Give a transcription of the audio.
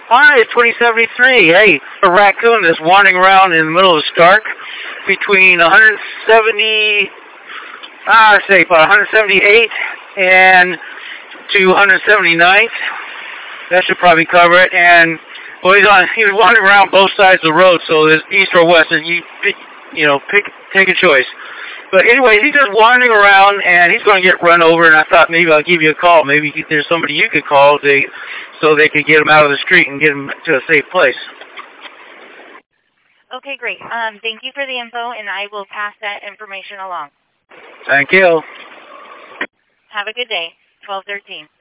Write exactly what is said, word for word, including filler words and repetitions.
Hi, it's twenty seventy-three. Hey, a raccoon that's wandering around in the middle of Stark between one hundred seventy, ah, say about one hundred seventy-eight and to one hundred seventy-ninth. That should probably cover it. And well, he's on. He was wandering around both sides of the road, so there's east or west, and you pick, you know, pick, take a choice. But anyway, he's just wandering around, and he's going to get run over. And I thought maybe I'll give you a call. Maybe there's somebody you could call to, so they could get him out of the street and get him to a safe place. Okay, great. Um, thank you for the info, and I will pass that information along. Thank you. Have a good day. twelve thirteen.